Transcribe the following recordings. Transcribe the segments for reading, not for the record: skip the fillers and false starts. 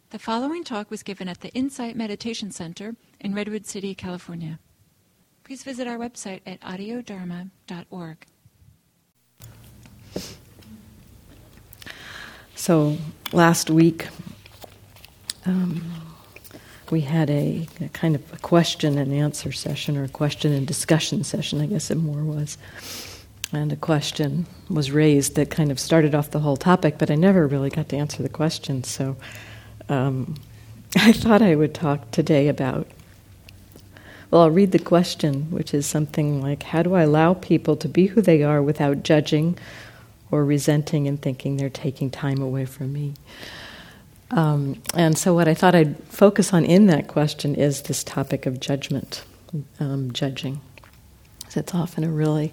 The following talk was given at the Insight Meditation Center in Redwood City, California. Please visit our website at audiodharma.org. So last week we had a kind of a question and answer session, or a question and discussion session, I guess it more was. And a question was raised that kind of started off the whole topic, but I never really got to answer the question. So I thought I would talk today about, well, I'll read the question, which is something like, how do I allow people to be who they are without judging or resenting and thinking they're taking time away from me? And so what I thought I'd focus on in that question is this topic of judgment, judging. So it's often a really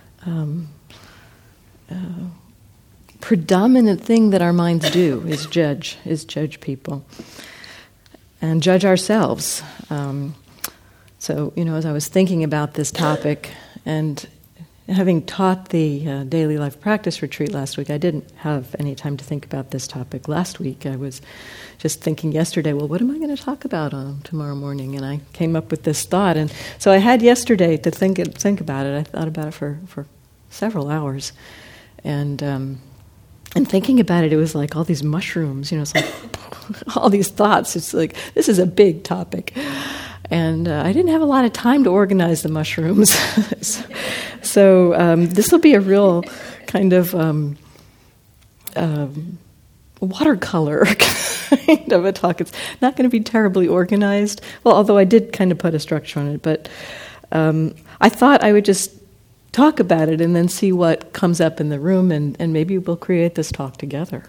predominant thing that our minds do is judge people and judge ourselves. So, as I was thinking about this topic and having taught the Daily Life Practice Retreat last week, I didn't have any time to think about this topic last week. I was just thinking yesterday, well, what am I going to talk about tomorrow morning? And I came up with this thought. And so I had yesterday to think about it. I thought about it for several hours. And thinking about it, it was like all these mushrooms, it's like all these thoughts. It's like, this is a big topic. And I didn't have a lot of time to organize the mushrooms. So this will be a real kind of watercolor kind of a talk. It's not going to be terribly organized. Well, although I did kind of put a structure on it. But I thought I would just talk about it and then see what comes up in the room, and maybe we'll create this talk together.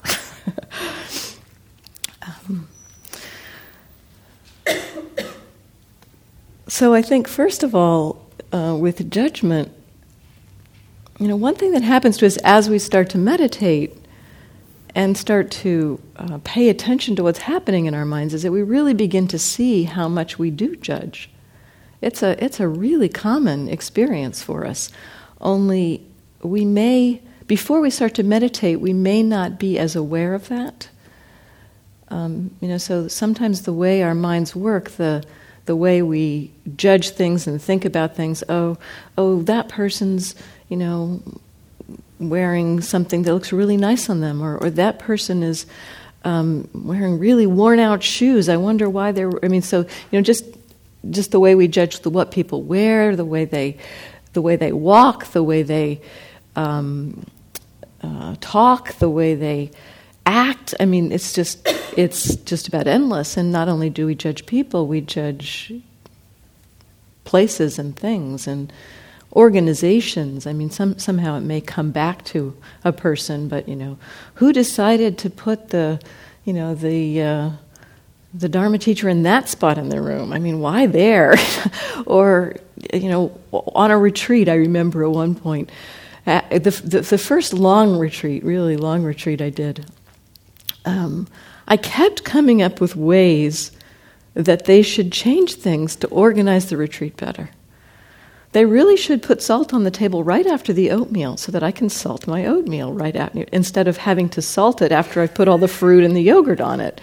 So I think, first of all, with judgment, one thing that happens to us as we start to meditate and start to pay attention to what's happening in our minds is that we really begin to see how much we do judge. It's a really common experience for us. Only we may, before we start to meditate, we may not be as aware of that. So sometimes the way our minds work, the way we judge things and think about things, oh, that person's, wearing something that looks really nice on them, or that person is wearing really worn out shoes. I wonder why just the way we judge what people wear, the way they walk, the way they talk, the way they act. I mean, it's just about endless. And not only do we judge people, we judge places and things and organizations. I mean, somehow it may come back to a person, but who decided to put the Dharma teacher in that spot in the room? I mean, why there? Or on a retreat, I remember at one point, the first really long retreat I did, I kept coming up with ways that they should change things to organize the retreat better. They really should put salt on the table right after the oatmeal so that I can salt my oatmeal right after, instead of having to salt it after I've put all the fruit and the yogurt on it.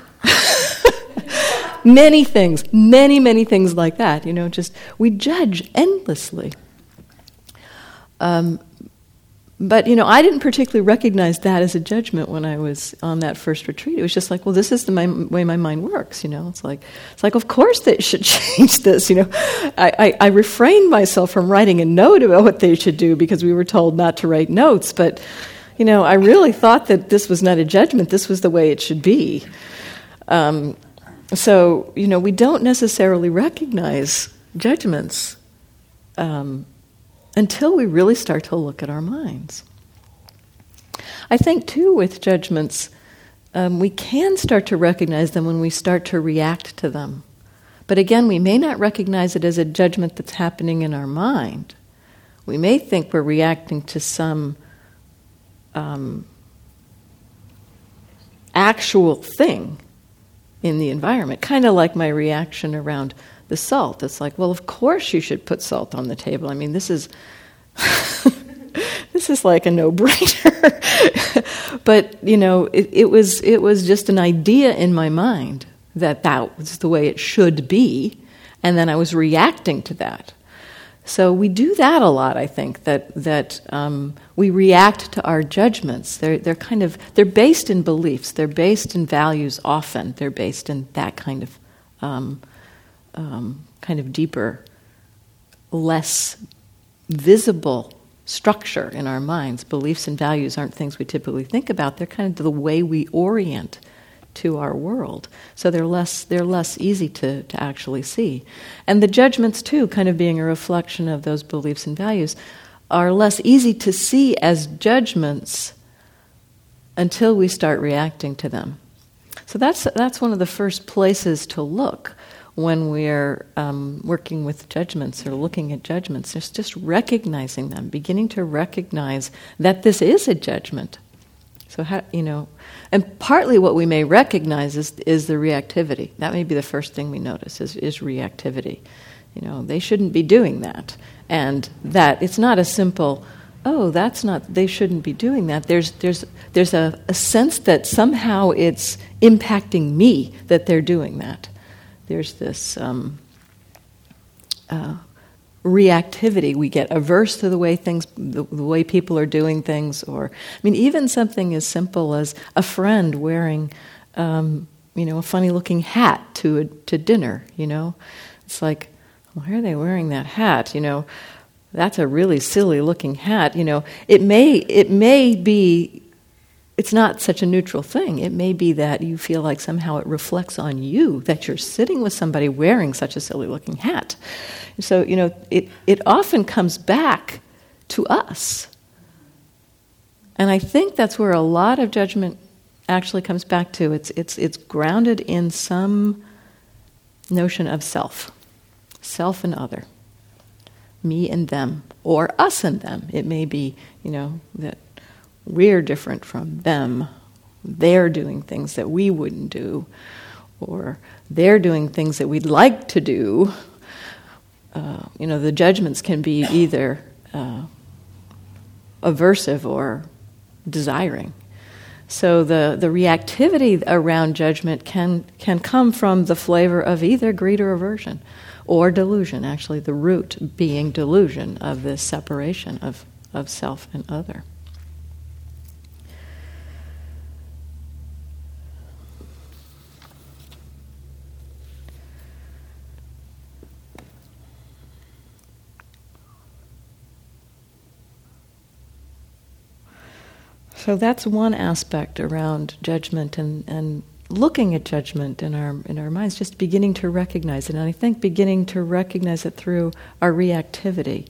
Many things, many things like that. Just we judge endlessly. But I didn't particularly recognize that as a judgment when I was on that first retreat. It was just like, well, this is the way my mind works. It's like of course they should change this. I refrained myself from writing a note about what they should do because we were told not to write notes. But I really thought that this was not a judgment. This was the way it should be. So we don't necessarily recognize judgments until we really start to look at our minds. I think, too, with judgments, we can start to recognize them when we start to react to them. But again, we may not recognize it as a judgment that's happening in our mind. We may think we're reacting to some actual thing in the environment, kind of like my reaction around the salt. It's like, well, of course you should put salt on the table. I mean, this is like a no-brainer. but it was just an idea in my mind that was the way it should be, and then I was reacting to that. So we do that a lot, I think, that we react to our judgments. They're based in beliefs. They're based in values often. They're based in that kind of deeper, less visible structure in our minds. Beliefs and values aren't things we typically think about. They're kind of the way we orient to our world. So they're less easy to actually see. And the judgments too, kind of being a reflection of those beliefs and values, are less easy to see as judgments until we start reacting to them. So that's one of the first places to look when we're working with judgments or looking at judgments. It's just recognizing them, beginning to recognize that this is a judgment. So and partly what we may recognize is the reactivity. That may be the first thing we notice is reactivity. They shouldn't be doing that, and that it's not a simple, they shouldn't be doing that. There's a sense that somehow it's impacting me that they're doing that. There's this reactivity. We get averse to the way people are doing things, or even something as simple as a friend wearing a funny looking hat to dinner. It's like, why are they wearing that hat? That's a really silly looking hat. It may be. It's not such a neutral thing. It may be that you feel like somehow it reflects on you that you're sitting with somebody wearing such a silly-looking hat. So, it often comes back to us. And I think that's where a lot of judgment actually comes back to. It's grounded in some notion of self and other, me and them, or us and them. It may be, that we're different from them. They're doing things that we wouldn't do, or they're doing things that we'd like to do. The judgments can be either aversive or desiring. So the reactivity around judgment can come from the flavor of either greed or aversion, or delusion. Actually, the root being delusion of this separation of self and other. So that's one aspect around judgment and looking at judgment in our minds, just beginning to recognize it. And I think beginning to recognize it through our reactivity,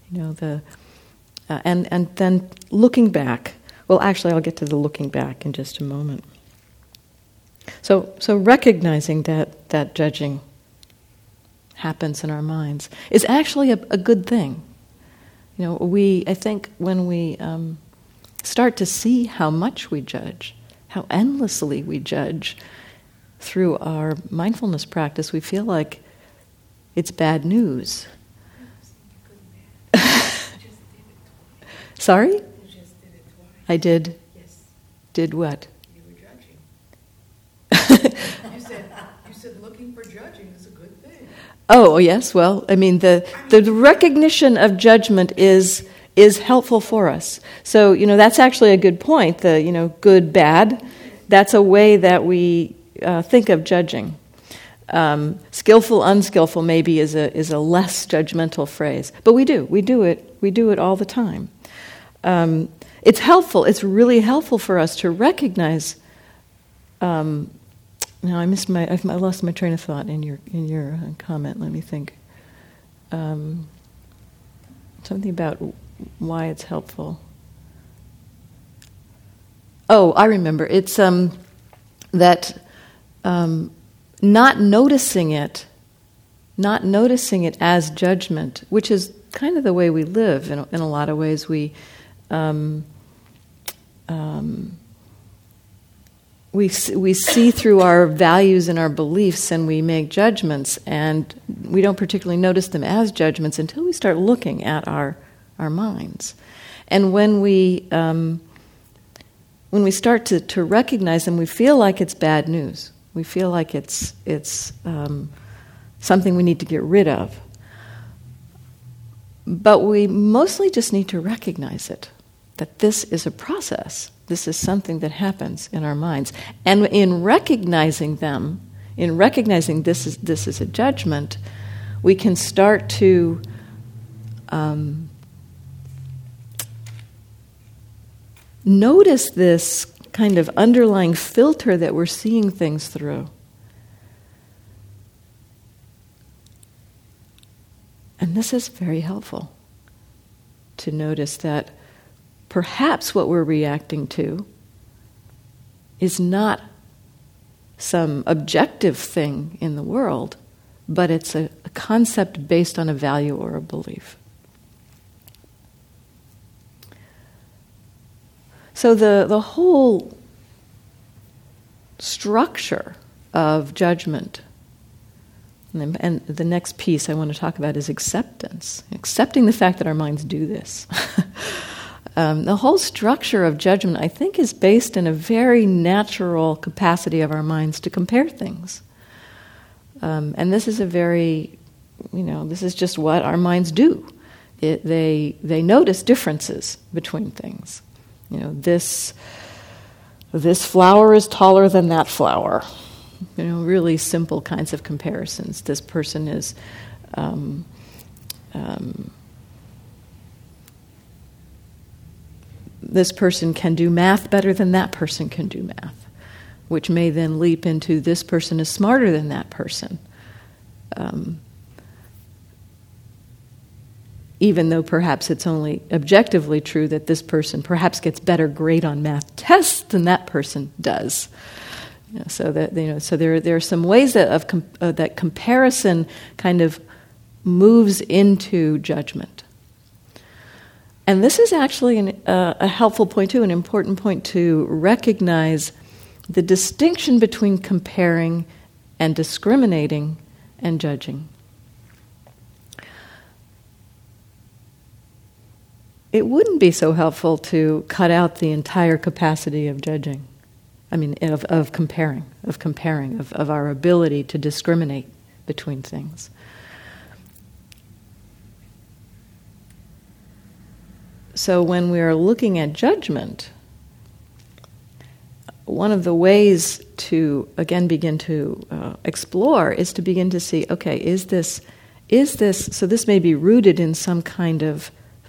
and then looking back. Well, actually, I'll get to the looking back in just a moment. So recognizing that judging happens in our minds is actually a good thing. I think when we start to see how much we judge, how endlessly we judge through our mindfulness practice, we feel like it's bad news. Sorry? You just did it twice. I did? Yes. Did what? You were judging. You said looking for judging is a good thing. Oh, yes. Well, the recognition of judgment is helpful for us. So, that's actually a good point. The, good, bad, that's a way that we think of judging. Skillful, unskillful maybe is a less judgmental phrase. But we do it all the time. It's helpful. It's really helpful for us to recognize. Now I lost my train of thought in your comment. Let me think. Something about why it's helpful. Oh, I remember. It's that not noticing it as judgment, which is kind of the way we live in a lot of ways. We see through our values and our beliefs, and we make judgments, and we don't particularly notice them as judgments until we start looking at our minds. And when we when we start to recognize them, we feel like it's bad news. We feel like it's something we need to get rid of. But we mostly just need to recognize it, that this is a process. This is something that happens in our minds. And in recognizing them, in recognizing this is a judgment, we can start to notice this kind of underlying filter that we're seeing things through. And this is very helpful, to notice that perhaps what we're reacting to is not some objective thing in the world, but it's a concept based on a value or a belief. So the whole structure of judgment, and the next piece I want to talk about is acceptance. Accepting the fact that our minds do this. The whole structure of judgment, I think, is based in a very natural capacity of our minds to compare things. And this is a very, this is just what our minds do. They notice differences between things. This flower is taller than that flower. Really simple kinds of comparisons. This person is this person can do math better than that person can do math, which may then leap into this person is smarter than that person. Even though perhaps it's only objectively true that this person perhaps gets better grade on math tests than that person does. So there are some ways that that comparison kind of moves into judgment. And this is actually a helpful point too, an important point to recognize the distinction between comparing and discriminating and judging. It wouldn't be so helpful to cut out the entire capacity of judging. Of comparing, of our ability to discriminate between things. So when we are looking at judgment, one of the ways to, again, begin to explore is to begin to see, okay, is this, so this may be rooted in some kind of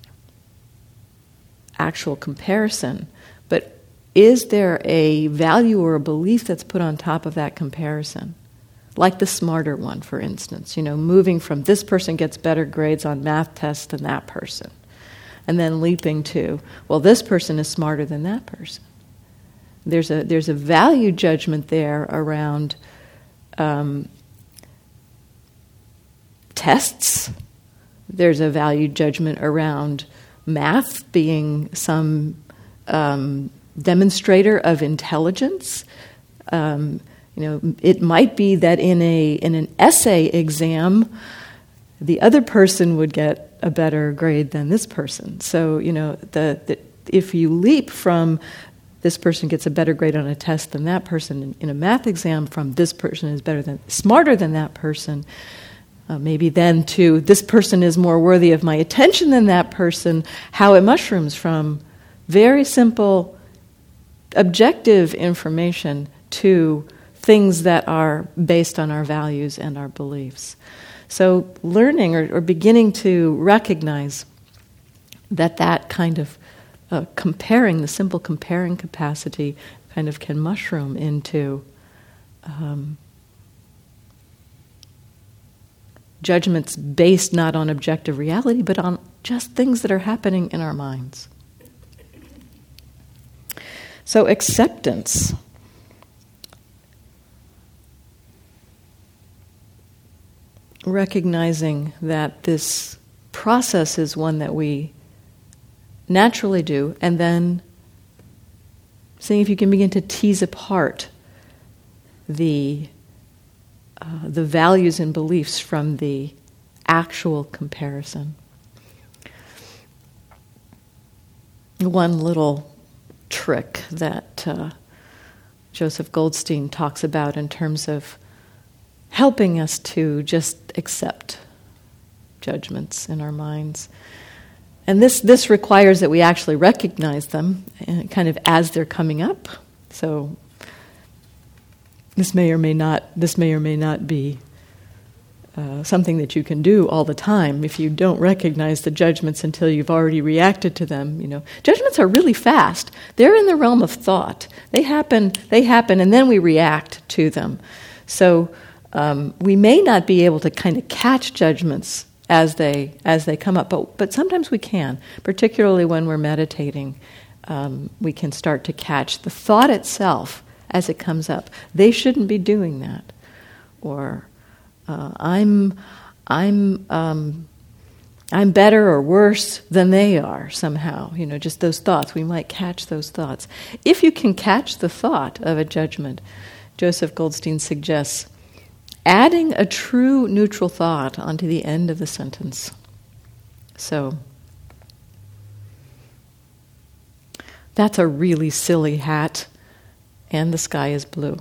actual comparison, but is there a value or a belief that's put on top of that comparison? Like the smarter one, for instance, moving from this person gets better grades on math tests than that person, and then leaping to, well, this person is smarter than that person. There's a value judgment there around tests. There's a value judgment around math being some demonstrator of intelligence. It might be that in an essay exam, the other person would get a better grade than this person. So if you leap from this person gets a better grade on a test than that person in a math exam, from this person is smarter than that person, maybe then to this person is more worthy of my attention than that person, how it mushrooms from very simple objective information to things that are based on our values and our beliefs. So learning or beginning to recognize that kind of comparing, the simple comparing capacity kind of can mushroom into judgments based not on objective reality, but on just things that are happening in our minds. So acceptance. Recognizing that this process is one that we naturally do, and then seeing if you can begin to tease apart the values and beliefs from the actual comparison. One little trick that Joseph Goldstein talks about in terms of helping us to just accept judgments in our minds. And this requires that we actually recognize them kind of as they're coming up. So this may or may not be something that you can do all the time if you don't recognize the judgments until you've already reacted to them. Judgments are really fast. They're in the realm of thought. They happen, and then we react to them. So we may not be able to kind of catch judgments as they come up, but sometimes we can, particularly when we're meditating. We can start to catch the thought itself as it comes up. They shouldn't be doing that, or I'm better or worse than they are somehow. Just those thoughts. We might catch those thoughts. If you can catch the thought of a judgment, Joseph Goldstein suggests adding a true neutral thought onto the end of the sentence. So, that's a really silly hat, and the sky is blue.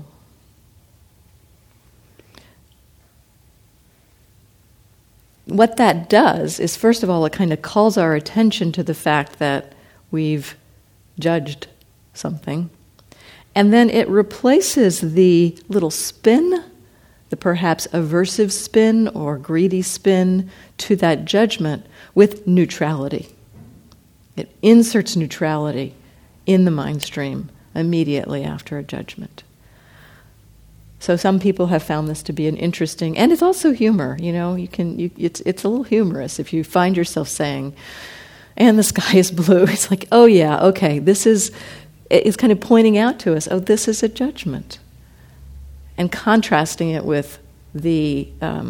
What that does is, first of all, it kind of calls our attention to the fact that we've judged something, and then it replaces the little spin, the perhaps aversive spin or greedy spin to that judgment with neutrality. It inserts neutrality in the mind stream immediately after a judgment. So some people have found this to be an interesting, and it's also humor. It's a little humorous if you find yourself saying, "And the sky is blue." It's like, oh yeah, okay. It's kind of pointing out to us, oh, this is a judgment, and contrasting it with the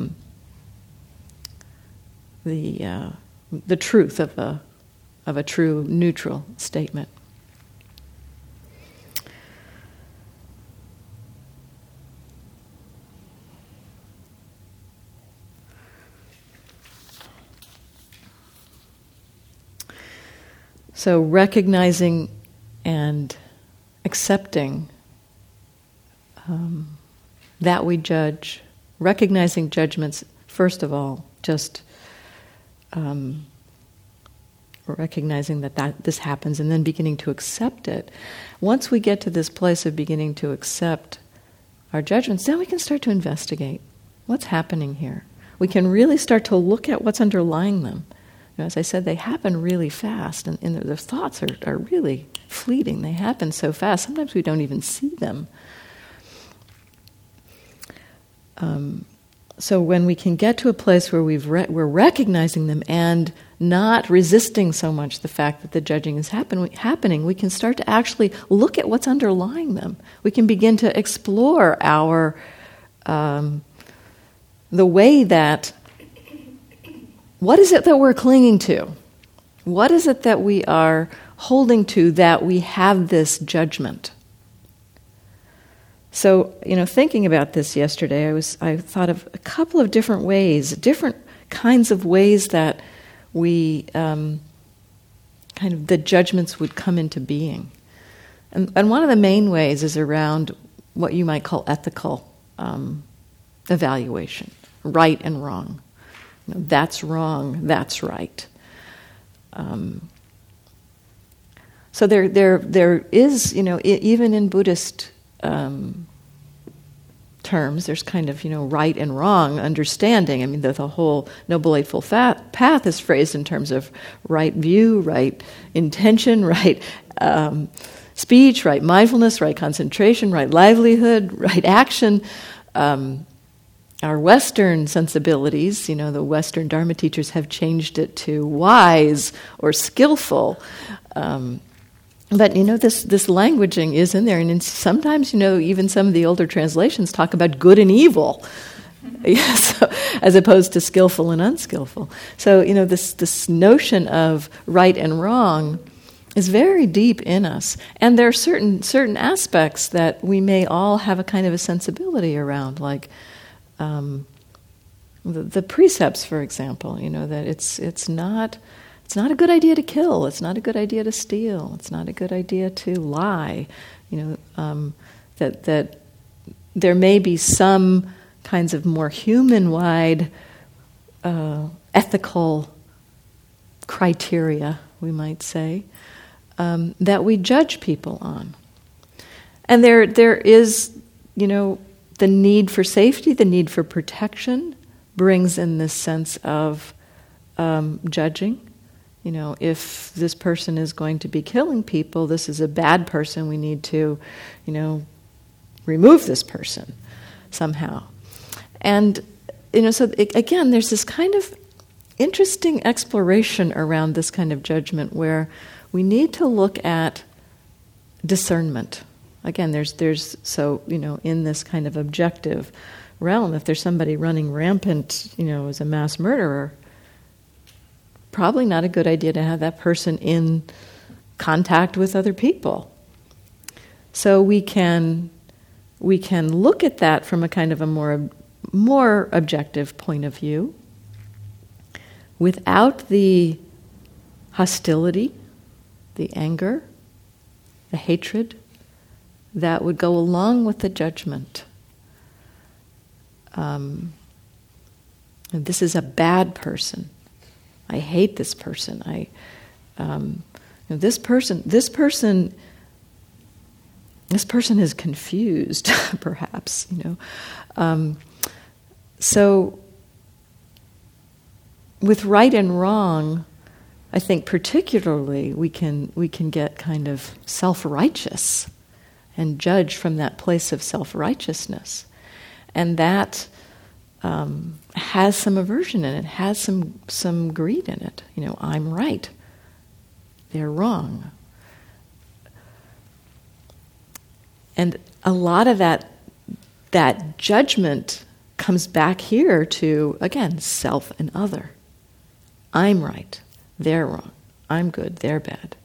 truth of a true neutral statement. So recognizing and accepting that we judge, recognizing judgments, first of all, just recognizing that this happens and then beginning to accept it. Once we get to this place of beginning to accept our judgments, then we can start to investigate what's happening here. We can really start to look at what's underlying them. As I said, they happen really fast, and the thoughts are really fleeting. They happen so fast, sometimes we don't even see them. So when we can get to a place where we're recognizing them and not resisting so much the fact that the judging is happening, we can start to actually look at what's underlying them. We can begin to explore the way that, what is it that we're clinging to? What is it that we are holding to that we have this judgment? So, thinking about this yesterday, I thought of a couple of different ways, different kinds of ways that we the judgments would come into being. And one of the main ways is around what you might call ethical evaluation, right and wrong. That's wrong, that's right. So there is, even in Buddhist terms, there's kind of, right and wrong understanding. I mean, the whole Noble Eightfold Path is phrased in terms of right view, right intention, right speech, right mindfulness, right concentration, right livelihood, right action. Our Western sensibilities, the Western Dharma teachers have changed it to wise or skillful. But this languaging is in there, and sometimes even some of the older translations talk about good and evil, as opposed to skillful and unskillful. So this notion of right and wrong is very deep in us, and there are certain aspects that we may all have a kind of a sensibility around, like the precepts, for example. That it's It's not a good idea to kill. It's not a good idea to steal. It's not a good idea to lie. That there may be some kinds of more human-wide ethical criteria, we might say, that we judge people on. And there is, the need for safety, the need for protection brings in this sense of judging. If this person is going to be killing people, this is a bad person, we need to, remove this person somehow. And, again, there's this kind of interesting exploration around this kind of judgment where we need to look at discernment. Again, there's in this kind of objective realm, if there's somebody running rampant, as a mass murderer, probably not a good idea to have that person in contact with other people. So we can look at that from a kind of a more objective point of view, without the hostility, the anger, the hatred that would go along with the judgment. This is a bad person. I hate this person. This person is confused, perhaps. So, with right and wrong, I think particularly we can get kind of self-righteous and judge from that place of self-righteousness, and that has some aversion in it, has some greed in it. I'm right, they're wrong. And a lot of that judgment comes back here to, again, self and other. I'm right, they're wrong. I'm good, they're bad.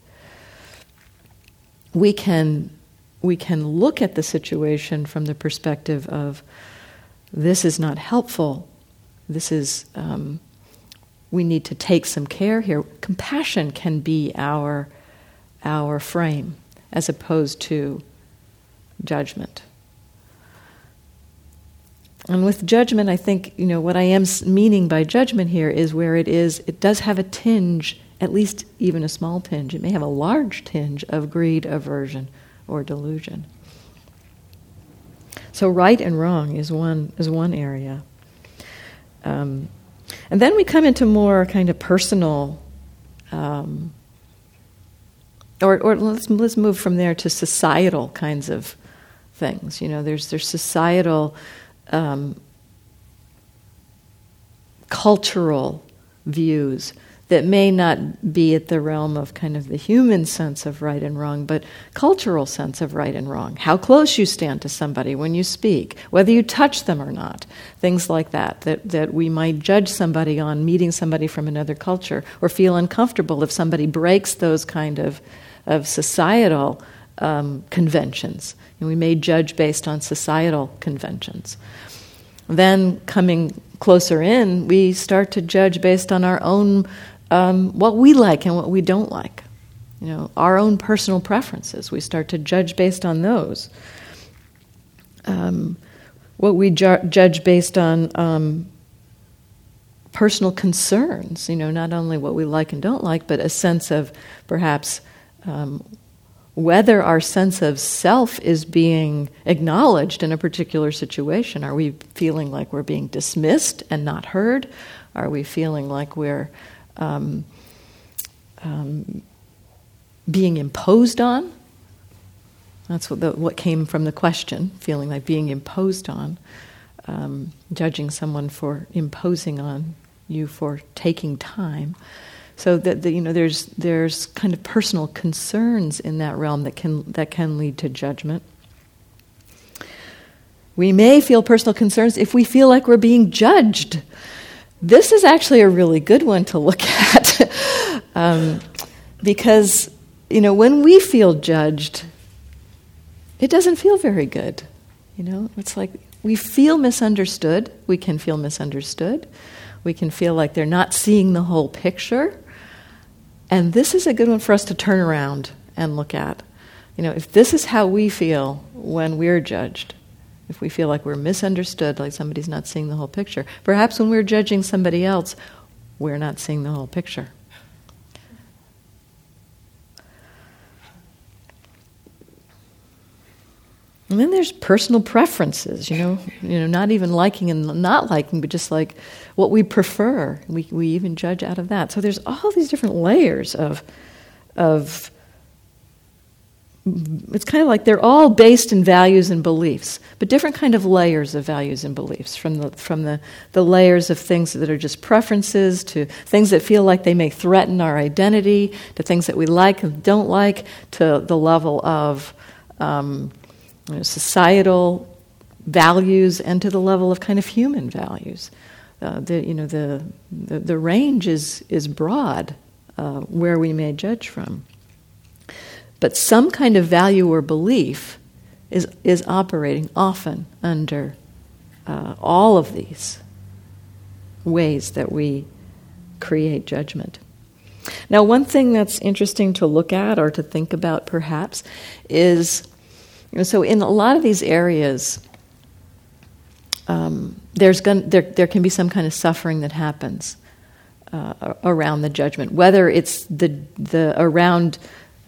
We can look at the situation from the perspective of, this is not helpful. This is, we need to take some care here. Compassion can be our frame, as opposed to judgment. And with judgment, I think, what I am meaning by judgment here is where it does have a tinge, at least even a small tinge. It may have a large tinge of greed, aversion, or delusion. So right and wrong is one area. And then we come into more kind of personal, or let's move from there to societal kinds of things. There's societal, cultural views that may not be at the realm of kind of the human sense of right and wrong, but cultural sense of right and wrong. How close you stand to somebody when you speak, whether you touch them or not, things like that we might judge somebody on meeting somebody from another culture, or feel uncomfortable if somebody breaks those kind of societal conventions. And we may judge based on societal conventions. Then coming closer in, we start to judge based on our own what we like and what we don't like. Our own personal preferences. We start to judge based on those. What we judge based on personal concerns, not only what we like and don't like, but a sense of perhaps whether our sense of self is being acknowledged in a particular situation. Are we feeling like we're being dismissed and not heard? Are we feeling like we're being imposed on? That's what came from the question, feeling like being imposed on, judging someone for imposing on you for taking time. So that there's kind of personal concerns in that realm that can lead to judgment. We may feel personal concerns if we feel like we're being judged. This is actually a really good one to look at, because when we feel judged, it doesn't feel very good. It's like we feel misunderstood. We can feel misunderstood. We can feel like they're not seeing the whole picture. And this is a good one for us to turn around and look at. If this is how we feel when we're judged, if we feel like we're misunderstood, like somebody's not seeing the whole picture, perhaps when we're judging somebody else, we're not seeing the whole picture. And then there's personal preferences, not even liking and not liking, but just like what we prefer. We even judge out of that. So there's all these different layers of it's kind of like they're all based in values and beliefs, but different kind of layers of values and beliefs, from the layers of things that are just preferences to things that feel like they may threaten our identity, to things that we like and don't like, to the level of societal values, and to the level of kind of human values. The range is broad where we may judge from. But some kind of value or belief is operating often under all of these ways that we create judgment. Now, one thing that's interesting to look at or to think about perhaps is, so in a lot of these areas, there can be some kind of suffering that happens around the judgment, whether it's the around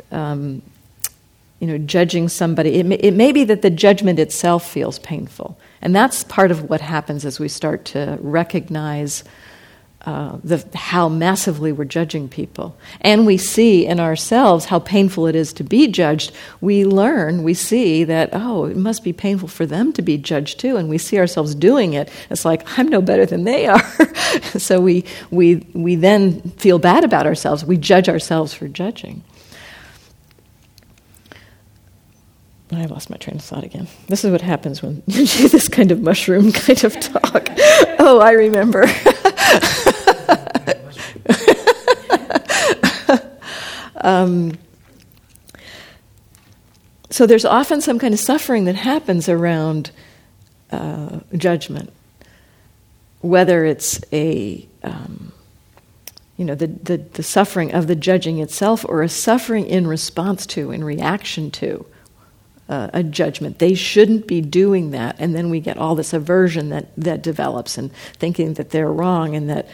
judging somebody. It may be that the judgment itself feels painful, and that's part of what happens as we start to recognize how massively we're judging people, and we see in ourselves how painful it is to be judged. We see that, it must be painful for them to be judged too, and we see ourselves doing it. It's like, I'm no better than they are. So we then feel bad about ourselves. We judge ourselves for judging. I lost my train of thought again. This is what happens when you do this kind of mushroom kind of talk. Oh, I remember. So there's often some kind of suffering that happens around judgment, whether it's the suffering of the judging itself, or a suffering in response to, in reaction to a judgment. They shouldn't be doing that, and then we get all this aversion that develops, and thinking that they're wrong, and that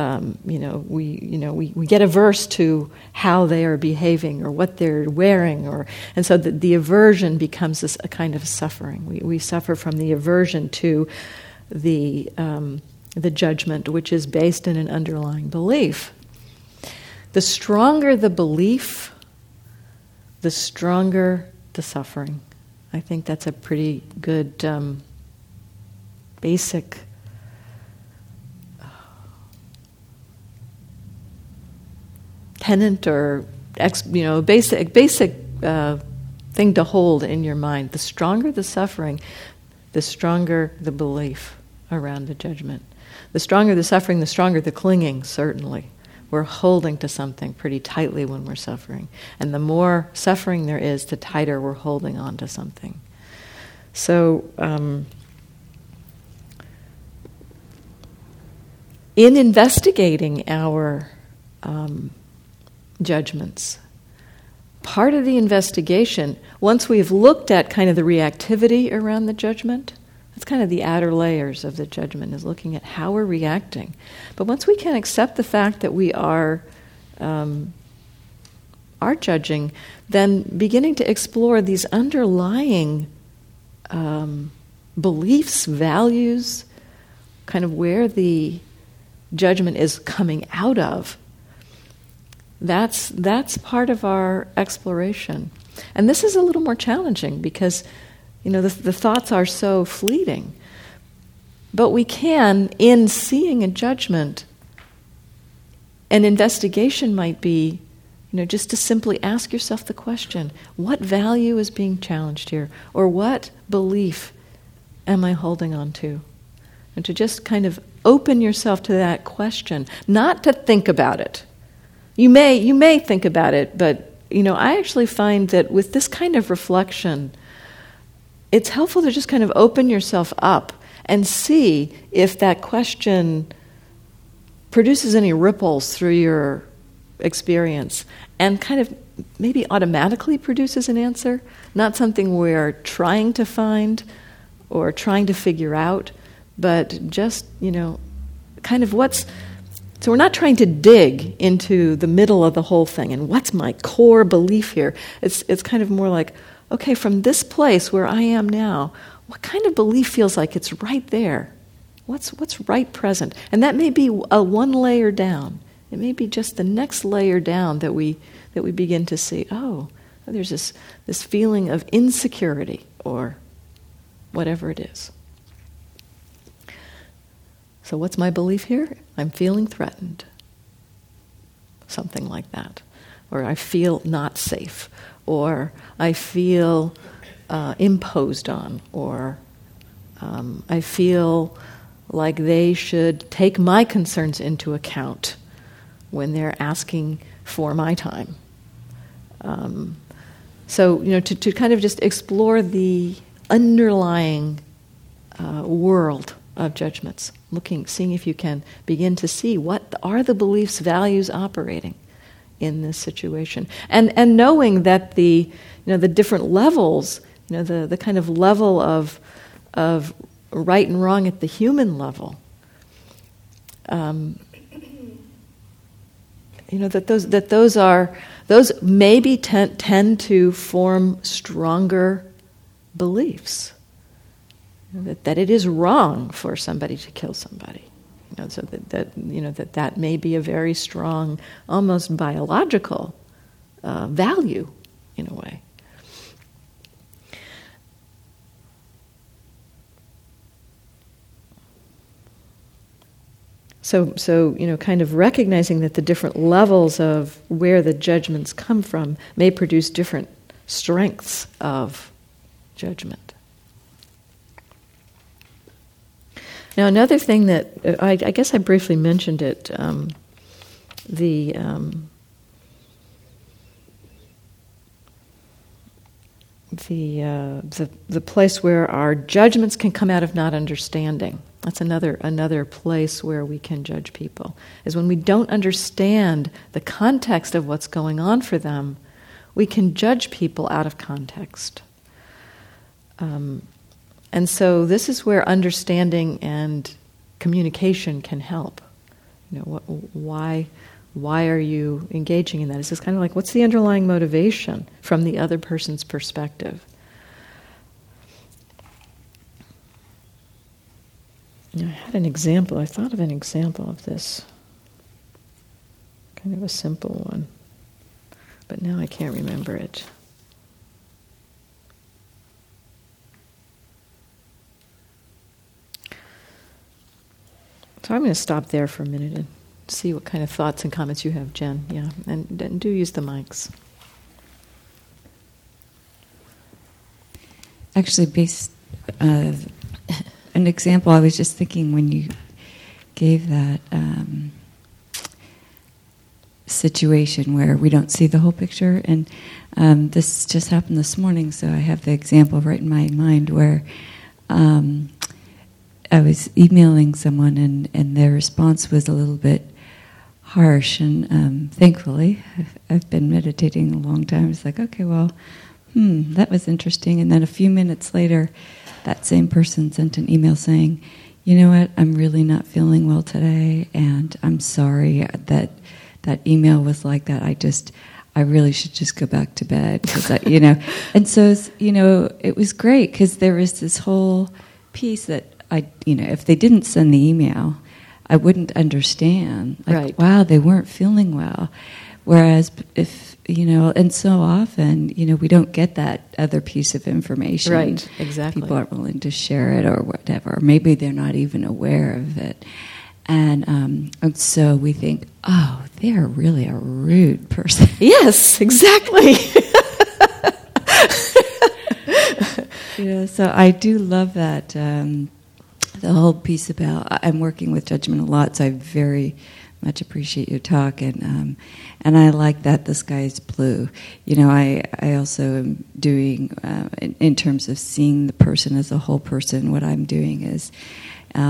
we get averse to how they are behaving or what they're wearing, and so the aversion becomes a kind of suffering. We suffer from the aversion to the judgment, which is based in an underlying belief. The stronger the belief, the stronger the suffering. I think that's a pretty good basic tenet or basic thing to hold in your mind. The stronger the suffering, the stronger the belief around the judgment. The stronger the suffering, the stronger the clinging, certainly. We're holding to something pretty tightly when we're suffering. And the more suffering there is, the tighter we're holding on to something. So, in investigating our judgments, part of the investigation, once we've looked at kind of the reactivity around the judgment, that's kind of the outer layers of the judgment, is looking at how we're reacting. But once we can accept the fact that we are judging, then beginning to explore these underlying beliefs, values, kind of where the judgment is coming out of. That's part of our exploration. And this is a little more challenging because the thoughts are so fleeting. But we can, in seeing a judgment, an investigation might be, just to simply ask yourself the question, what value is being challenged here? Or what belief am I holding on to? And to just kind of open yourself to that question, not to think about it. You may think about it, but, I actually find that with this kind of reflection, it's helpful to just kind of open yourself up and see if that question produces any ripples through your experience and kind of maybe automatically produces an answer, not something we're trying to find or trying to figure out, but just, kind of so we're not trying to dig into the middle of the whole thing and what's my core belief here. It's kind of more like, okay, from this place where I am now, what kind of belief feels like it's right there? What's right present? And that may be a one layer down. It may be just the next layer down that we begin to see, there's this feeling of insecurity or whatever it is. So what's my belief here? I'm feeling threatened. Something like that. Or I feel not safe. Or I feel imposed on. Or I feel like they should take my concerns into account when they're asking for my time. To kind of just explore the underlying world of judgments, seeing if you can begin to see what are the beliefs, values operating in this situation, and knowing that the different levels, the kind of level of right and wrong at the human level, that those maybe tend to form stronger beliefs. That it is wrong for somebody to kill somebody, so that may be a very strong, almost biological value in a way. So kind of recognizing that the different levels of where the judgments come from may produce different strengths of judgment. Now, another thing that I guess I briefly mentioned it, the place where our judgments can come out of not understanding. That's another place where we can judge people, is when we don't understand the context of what's going on for them, we can judge people out of context. And so this is where understanding and communication can help. Why are you engaging in that? It's just kind of like, what's the underlying motivation from the other person's perspective? I had an example. I thought of an example of this. Kind of a simple one. But now I can't remember it. So I'm going to stop there for a minute and see what kind of thoughts and comments you have, Jen. Yeah, and do use the mics. Actually, based an example, I was just thinking when you gave that situation where we don't see the whole picture, and this just happened this morning, so I have the example right in my mind where I was emailing someone and their response was a little bit harsh, and thankfully, I've been meditating a long time. It's like, okay, well, that was interesting. And then a few minutes later, that same person sent an email saying, you know what, I'm really not feeling well today, and I'm sorry that email was like that. I really should just go back to bed, because and so, it was great, because there was this whole piece that if they didn't send the email, I wouldn't understand. Right. Wow, they weren't feeling well. Whereas if, and so often, we don't get that other piece of information. Right, exactly. People aren't willing to share it or whatever. Maybe they're not even aware of it. And so we think, oh, they're really a rude person. Yes, exactly. So I do love that. The whole piece about, I'm working with judgment a lot, so I very much appreciate your talk, and I like that the sky is blue. I also am doing, in terms of seeing the person as a whole person, what I'm doing is,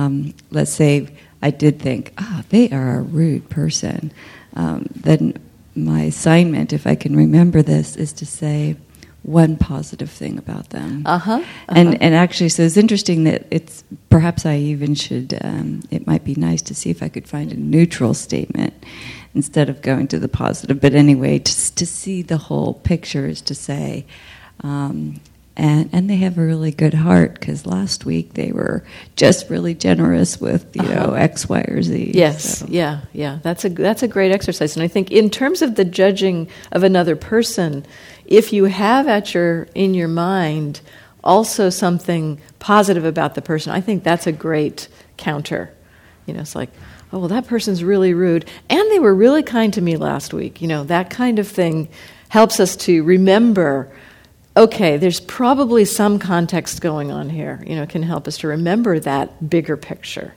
let's say I did think, they are a rude person, then my assignment, if I can remember this, is to say one positive thing about them. And actually, so it's interesting that it's perhaps I even should. It might be nice to see if I could find a neutral statement instead of going to the positive. But anyway, to see the whole picture is to say. And they have a really good heart, because last week they were just really generous with X, Y, or Z. Yes, so. yeah. That's a great exercise, and I think in terms of the judging of another person, if you have in your mind also something positive about the person, I think that's a great counter. It's like, oh well, that person's really rude, and they were really kind to me last week. That kind of thing helps us to remember. Okay, there's probably some context going on here. It can help us to remember that bigger picture.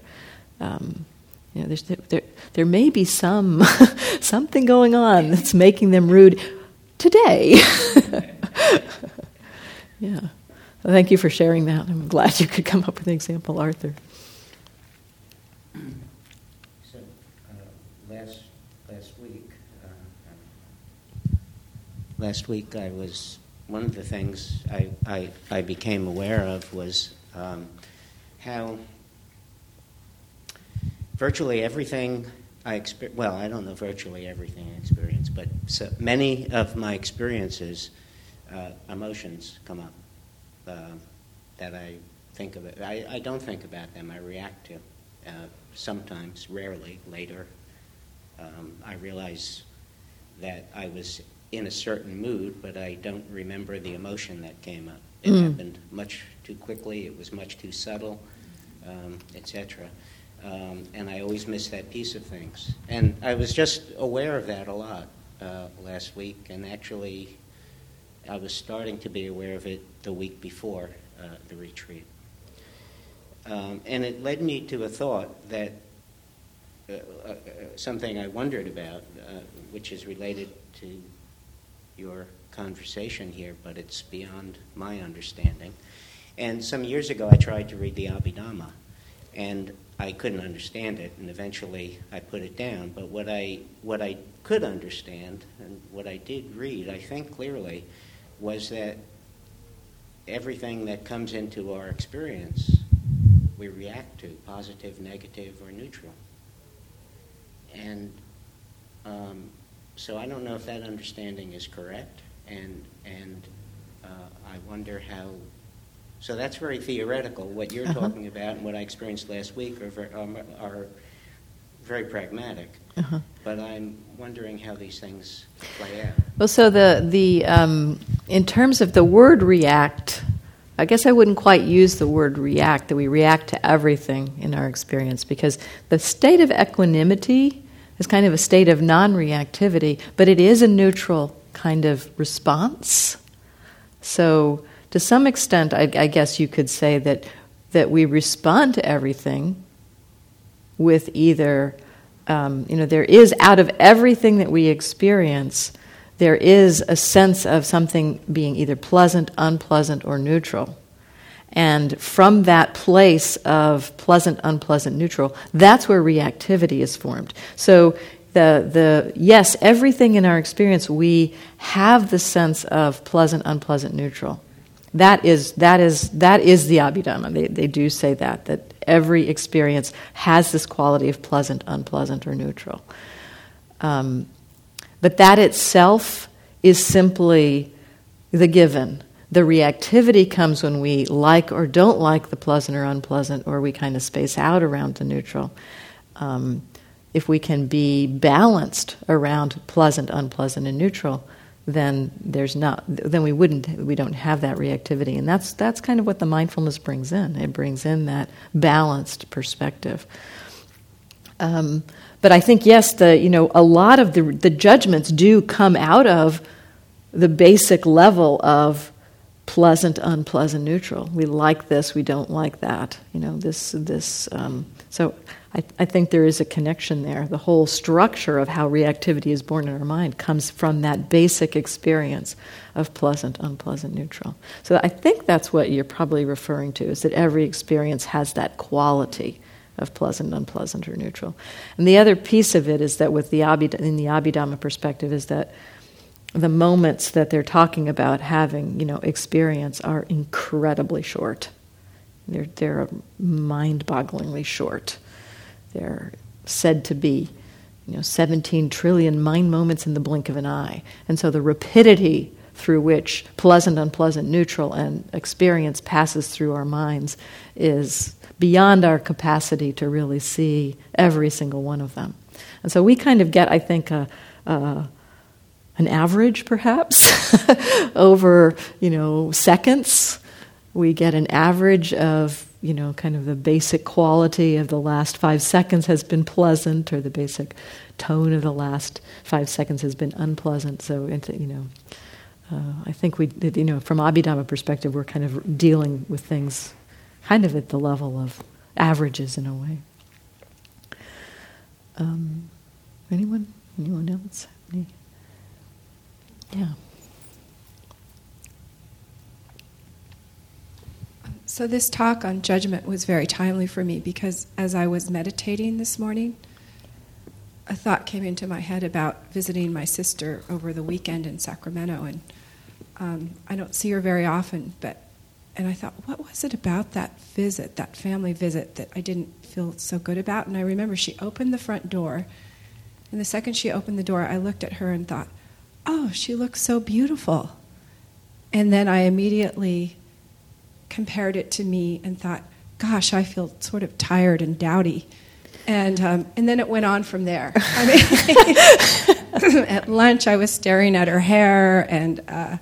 There may be something going on that's making them rude today. Yeah. Well, thank you for sharing that. I'm glad you could come up with an example, Arthur. So, last week I was. One of the things I became aware of was how virtually everything I experienced, well, I don't know virtually everything I experienced, but so many of my experiences, emotions come up that I think of it. I don't think about them, I react to. Sometimes, rarely, later, I realize that I was in a certain mood, but I don't remember the emotion that came up. It happened much too quickly, it was much too subtle, etc. And I always miss that piece of things. And I was just aware of that a lot last week, and actually I was starting to be aware of it the week before the retreat. And it led me to a thought that something I wondered about, which is related to your conversation here, but it's beyond my understanding. And some years ago I tried to read the Abhidhamma, and I couldn't understand it, and eventually I put it down. But what I could understand, and what I did read, I think clearly, was that everything that comes into our experience, we react to, positive, negative, or neutral. And so I don't know if that understanding is correct, and I wonder how. So that's very theoretical. What you're talking about and what I experienced last week are very pragmatic. But I'm wondering how these things play out. Well, so the in terms of the word react, I guess I wouldn't quite use the word react, that we react to everything in our experience, because the state of equanimity is kind of a state of non-reactivity, but it is a neutral kind of response. So to some extent, I guess you could say that we respond to everything with either, there is, out of everything that we experience, there is a sense of something being either pleasant, unpleasant, or neutral. And from that place of pleasant, unpleasant, neutral, that's where reactivity is formed. So yes, everything in our experience, we have the sense of pleasant, unpleasant, neutral. That is the Abhidhamma. They do say that every experience has this quality of pleasant, unpleasant, or neutral. But that itself is simply the given. The reactivity comes when we like or don't like the pleasant or unpleasant, or we kind of space out around the neutral. If we can be balanced around pleasant, unpleasant, and neutral, then we don't have that reactivity, and that's kind of what the mindfulness brings in. It brings in that balanced perspective. But I think yes, a lot of the judgments do come out of the basic level of pleasant, unpleasant, neutral. We like this, we don't like that. So I think there is a connection there. The whole structure of how reactivity is born in our mind comes from that basic experience of pleasant, unpleasant, neutral. So I think that's what you're probably referring to, is that every experience has that quality of pleasant, unpleasant, or neutral. And the other piece of it is that in the Abhidhamma perspective is that the moments that they're talking about having, experience are incredibly short. They're mind-bogglingly short. They're said to be, 17 trillion mind moments in the blink of an eye. And so the rapidity through which pleasant, unpleasant, neutral, and experience passes through our minds is beyond our capacity to really see every single one of them. And so we kind of get, I think, an average, perhaps, over, seconds. We get an average of, kind of the basic quality of the last 5 seconds has been pleasant, or the basic tone of the last 5 seconds has been unpleasant. So, I think we, from Abhidhamma perspective, we're kind of dealing with things kind of at the level of averages in a way. Anyone else? Yeah. So this talk on judgment was very timely for me because as I was meditating this morning, a thought came into my head about visiting my sister over the weekend in Sacramento, and I don't see her very often, and I thought, what was it about that visit, that family visit, that I didn't feel so good about? And I remember she opened the front door, and the second she opened the door, I looked at her and thought, oh, she looks so beautiful. And then I immediately compared it to me and thought, gosh, I feel sort of tired and dowdy. And then it went on from there. I mean, at lunch I was staring at her hair, and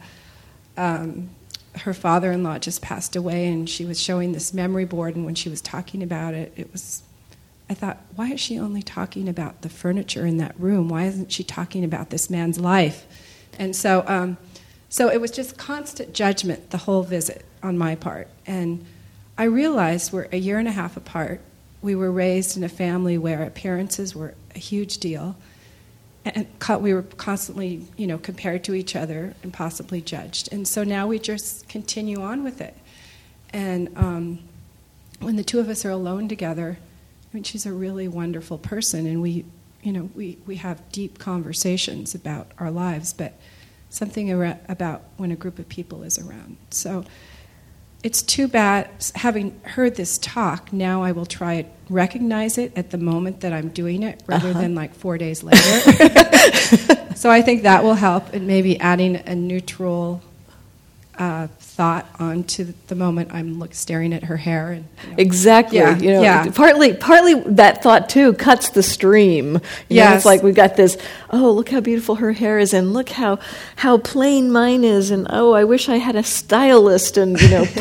her father-in-law just passed away, and she was showing this memory board, and when she was talking about it, I thought, why is she only talking about the furniture in that room? Why isn't she talking about this man's life? And so it was just constant judgment the whole visit on my part. And I realized we're a year and a half apart. We were raised in a family where appearances were a huge deal. And we were constantly, compared to each other and possibly judged. And so now we just continue on with it. And when the two of us are alone together, I mean, she's a really wonderful person, and we have deep conversations about our lives, but something about when a group of people is around. So it's too bad, having heard this talk, now I will try to recognize it at the moment that I'm doing it rather than like 4 days later. So I think that will help, and maybe adding a neutral thought onto the moment I'm staring at her hair. And, Exactly. Yeah. Partly that thought too cuts the stream. It's like we've got this, oh, look how beautiful her hair is, and look how plain mine is, and oh, I wish I had a stylist, and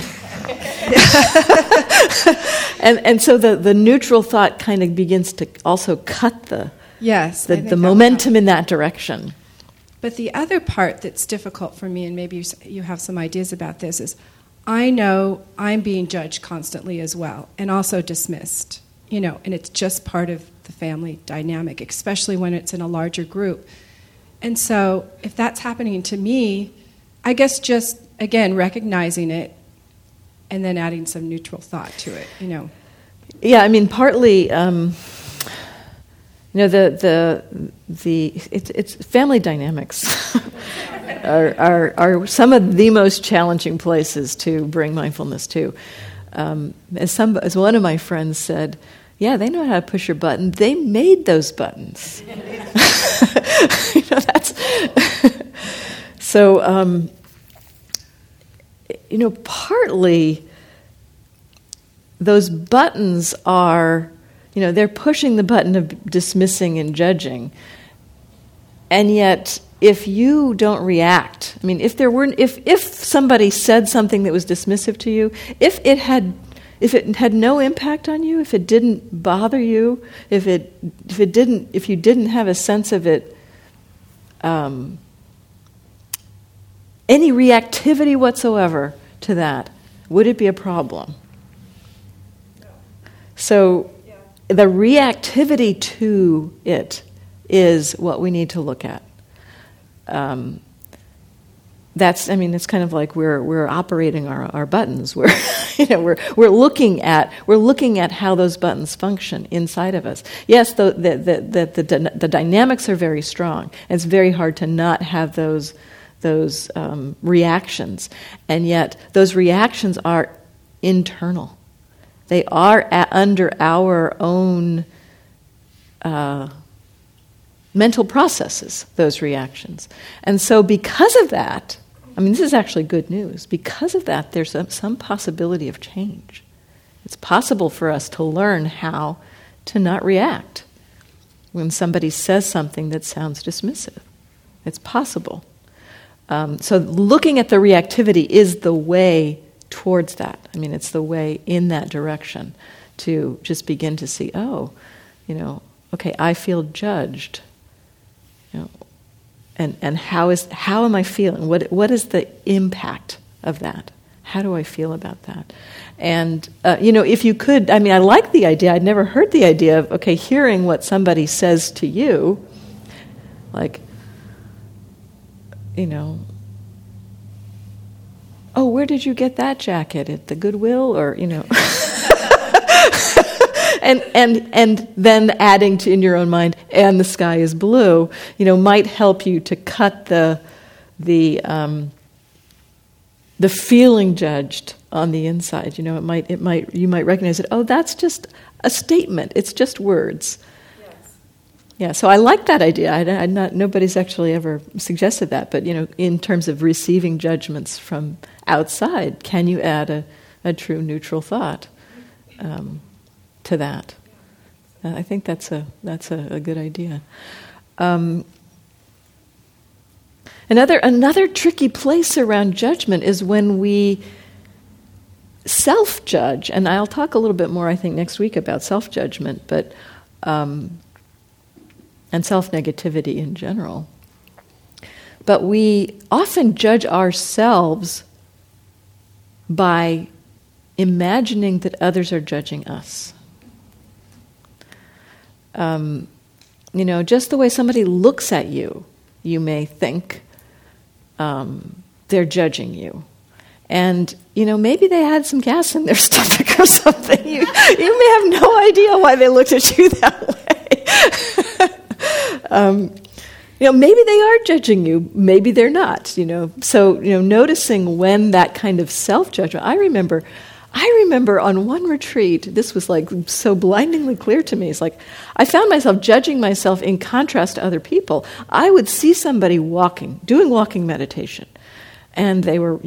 and so the neutral thought kind of begins to also cut the momentum in that direction. But the other part that's difficult for me, and maybe you have some ideas about this, is I know I'm being judged constantly as well, and also dismissed, and it's just part of the family dynamic, especially when it's in a larger group. And so if that's happening to me, I guess just, again, recognizing it and then adding some neutral thought to it, Yeah, I mean, partly... it's family dynamics are some of the most challenging places to bring mindfulness to. As one of my friends said, yeah, they know how to push your button. They made those buttons. That's so. Partly those buttons are. They're pushing the button of dismissing and judging. And yet, if you don't react, I mean, if somebody said something that was dismissive to you, if it had no impact on you, if it didn't bother you, if you didn't have a sense of it, any reactivity whatsoever to that, would it be a problem? So the reactivity to it is what we need to look at. it's kind of like we're operating our buttons. We're looking at how those buttons function inside of us. Yes, the dynamics are very strong. It's very hard to not have those reactions, and yet those reactions are internal. They are under our own mental processes, those reactions. And so because of that, this is actually good news. Because of that, there's some possibility of change. It's possible for us to learn how to not react when somebody says something that sounds dismissive. It's possible. So looking at the reactivity is the way towards that. It's the way in that direction to just begin to see, okay, I feel judged. And how am I feeling? What is the impact of that? How do I feel about that? And if you could, I like the idea. I'd never heard the idea of hearing what somebody says to you, like, oh, where did you get that jacket? At the Goodwill, or and then adding to in your own mind, and the sky is blue, might help you to cut the feeling judged on the inside. You might recognize it. Oh, that's just a statement. It's just words. Yes. Yeah. So I like that idea. Nobody's actually ever suggested that. But in terms of receiving judgments from outside, can you add a true neutral thought to that? I think that's a good idea. Another tricky place around judgment is when we self-judge, and I'll talk a little bit more, I think, next week about self-judgment, but and self-negativity in general. But we often judge ourselves by imagining that others are judging us. Just the way somebody looks at you, you may think they're judging you. And, maybe they had some gas in their stomach or something. You may have no idea why they looked at you that way. Maybe they are judging you, maybe they're not, So, noticing when that kind of self-judgment. I remember on one retreat, this was like so blindingly clear to me. It's like I found myself judging myself in contrast to other people. I would see somebody doing walking meditation, and they were,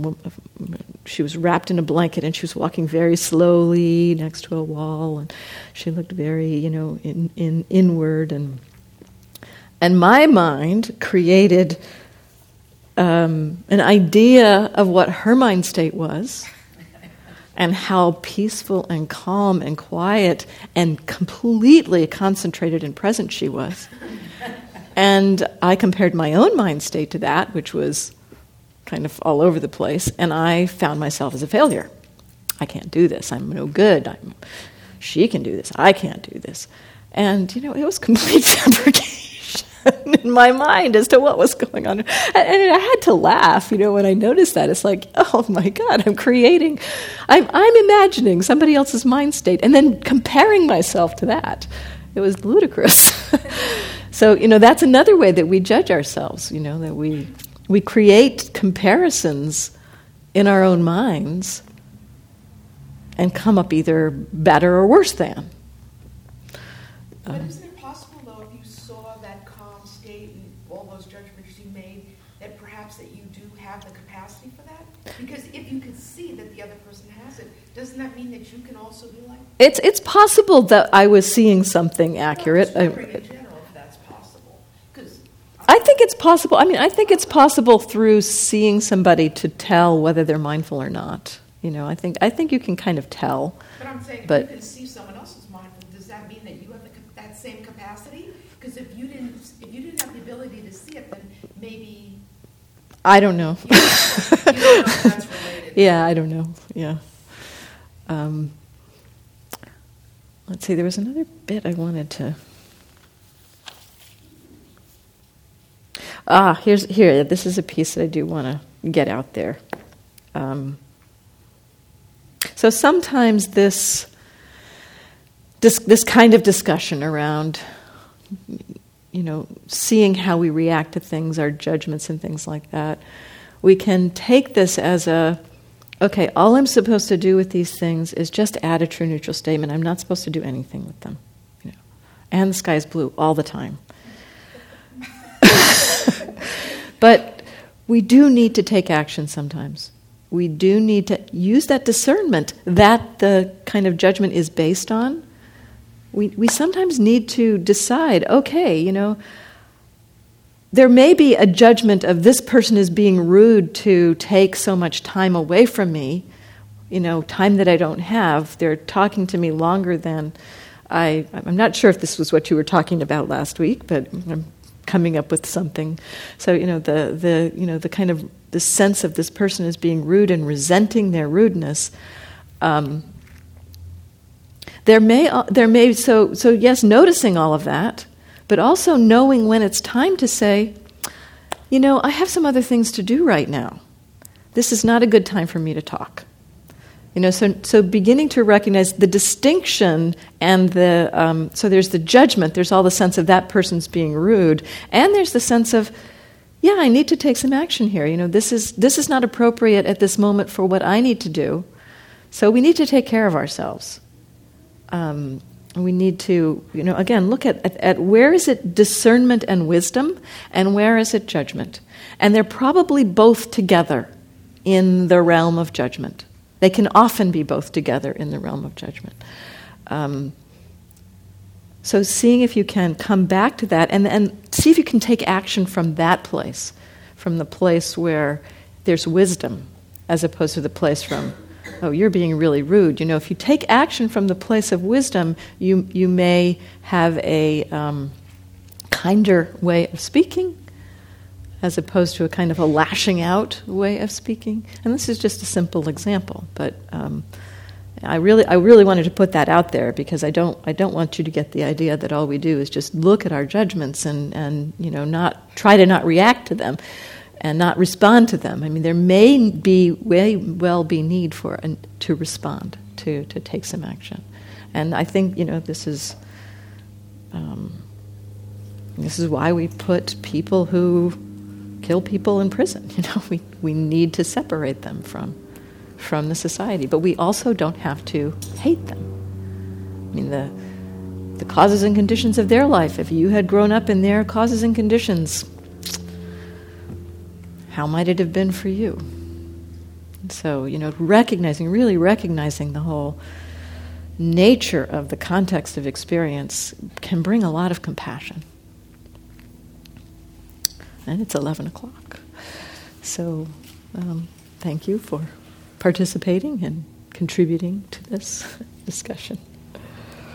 she was wrapped in a blanket and she was walking very slowly next to a wall, and she looked very, inward, and my mind created an idea of what her mind state was. And how peaceful and calm and quiet and completely concentrated and present she was. And I compared my own mind state to that, which was kind of all over the place, and I found myself as a failure. I can't do this. I'm no good. She can do this. I can't do this. And, it was complete fabrication in my mind as to what was going on. And I had to laugh, when I noticed that. It's like, oh my God, I'm imagining somebody else's mind state and then comparing myself to that. It was ludicrous. So, that's another way that we judge ourselves, that we create comparisons in our own minds and come up either better or worse than. But isn't it possible, though, if you saw that calm state and all those judgments you made, that perhaps that you do have the capacity for that? Because if you can see that the other person has it, doesn't that mean that you can also be like that? It's possible that I was seeing something accurate. I'm just wondering in general if that's possible. I think it's possible. I think it's possible through seeing somebody to tell whether they're mindful or not. I think you can kind of tell. But I'm saying, if you can see someone else's mindful, does that mean that you have that same capacity? Because if you didn't have the ability to see it, then maybe I don't know. You don't know if that's related. Yeah, I don't know. Yeah. Let's see. There was another bit I wanted to. This is a piece that I do want to get out there. So sometimes this kind of discussion around, seeing how we react to things, our judgments and things like that, we can take this as okay, all I'm supposed to do with these things is just add a true neutral statement. I'm not supposed to do anything with them. And the sky's blue all the time. But we do need to take action sometimes. We do need to use that discernment that the kind of judgment is based on. We sometimes need to decide, okay, there may be a judgment of this person is being rude to take so much time away from me, time that I don't have. They're talking to me longer than I'm not sure if this was what you were talking about last week, but I'm coming up with something. So, the kind of the sense of this person as being rude and resenting their rudeness. There may so yes, noticing all of that, but also knowing when it's time to say, I have some other things to do right now. This is not a good time for me to talk. So beginning to recognize the distinction and so there's the judgment, there's all the sense of that person's being rude, and there's the sense of, I need to take some action here. This is not appropriate at this moment for what I need to do. So we need to take care of ourselves. We need to, again, look at where is it discernment and wisdom, and where is it judgment. And they're probably both together in the realm of judgment. They can often be both together in the realm of judgment. So seeing if you can come back to that and see if you can take action from that place, from the place where there's wisdom, as opposed to the place from, you're being really rude. If you take action from the place of wisdom, you may have a kinder way of speaking, as opposed to a kind of a lashing out way of speaking. And this is just a simple example, but I really wanted to put that out there because I don't want you to get the idea that all we do is just look at our judgments and not try to not react to them and not respond to them. I mean, there may well be need to respond, to take some action. And I think this is why we put people who kill people in prison. We need to separate them from the society, but we also don't have to hate them. I mean, the causes and conditions of their life, if you had grown up in their causes and conditions, how might it have been for you? And so, really recognizing the whole nature of the context of experience can bring a lot of compassion. And it's 11 o'clock. So thank you for participating and contributing to this discussion.